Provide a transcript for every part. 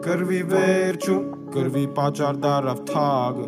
Կրվի վերջում, կրվի պատճառ դարավ թագը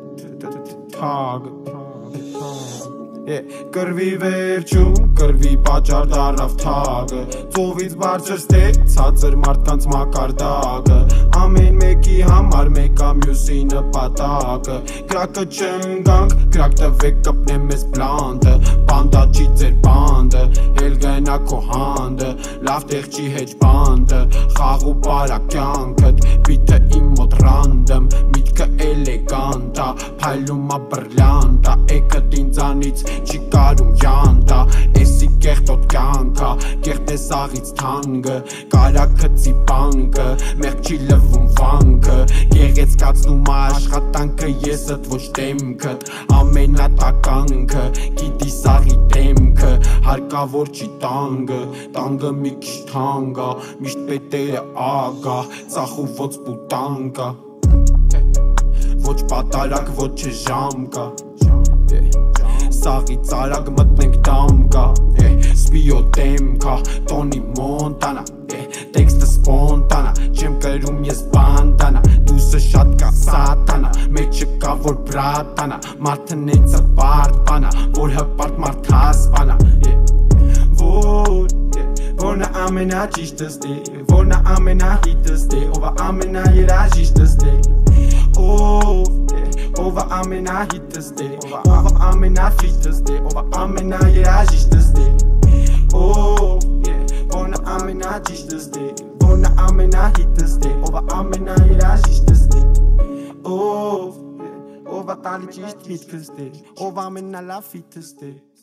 Կրվի վերջում, կրվի պատճառ դարավ թագը Ծովից բարձր ստեյք, ցածր մարդկանց մակարդակը Ամեն մեկի համար մեկա մյուսի նպատակը Կրակը չընկանք, կրակ տվեք կպնեմ մեզ բլանդը Բանդա չի ձեր բանդը, էլ գնա քո հանդը Լավ տեղ չի հեչ բանդը, խաղ ու պարա կյանքդ Բիթը իմ մոտ ռանդըմ, միտքը էլեգանտա Փայլում ա բրլյանտա, էքդ ինձանից չի կարում յանտա Էսի կեղտոտ կյանքա, կեղտ է սաղից թանգը Կարակըծի բանկը, մեղք չի լվում վանքը Գեղեցկացնում ա աշխատանքը, եսըդ ոչ դեմքըդ Ամենատականքը, գիտի սաղի դեմքը Հարկավոր չի տանգը, տանգը մի քիչ թանգա Միշտ պետերը ագա, ծախու ոնց պուտանկա Ոչ պատարակ, ոչ ժամկա Սաղի ծարակ մտնենք դամկա Սպիո դեմքա, տոնի մոնտանա Տեքստը սպոնտանա, չեմ կրում ես բանդանա Դուսը շատ կա սատանա, մեջը կա որ բրատանա Մարդը նեցը բարդանա, որ հպարտ մարդ հասպանա Որնա ամենաճիշտս դե, որնա ամենահիտս դե Ովա ամենաերաժիշտս դե Ովա ամենահիտս դե, ովա ամենաֆիտս դե Ովա ամենաերաժիշտս դե Որնա ամենաճիշտս դե, որնա ամենահիտս դե Ովա ամենաերաժիշտս դե Ովա տալի ճիշտ միտքս դե, ով ամենալավ ֆիտս դե